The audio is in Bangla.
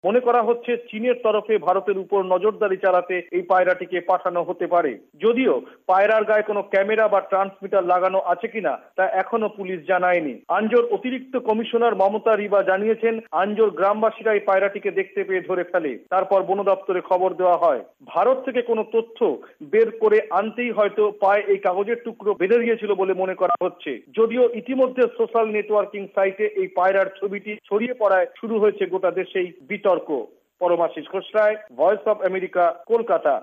মনে করা হচ্ছে চীনের তরফে ভারতের উপর নজরদারি চালাতে এই পায়রাটিকে পাঠানো হতে পারে। যদিও পায়রার গায়ে কোনো ক্যামেরা বা ট্রান্সমিটার লাগানো আছে কিনা তা এখনো পুলিশ জানায়নি। আঞ্জোর অতিরিক্ত কমিশনার মমতা রিবা জানিয়েছেন, আঞ্জোর গ্রামবাসীরা এই পায়রাটিকে দেখতে পেয়ে ধরে ফেলে, তারপর বন দপ্তরে খবর দেওয়া হয়। ভারত থেকে কোনো তথ্য বের করে আনতেই হয়তো পায়ে এই কাগজের টুকরো বেঁধে গিয়েছিল বলে মনে করা হচ্ছে। যদিও ইতিমধ্যে সোশ্যাল নেটওয়ার্কিং সাইটে এই পায়রার ছবিটি ছড়িয়ে পড়ায় শুরু হয়েছে গোটা দেশেই বিতর্ক। Paramashis Ghosh Roy, voice of America, Kolkata.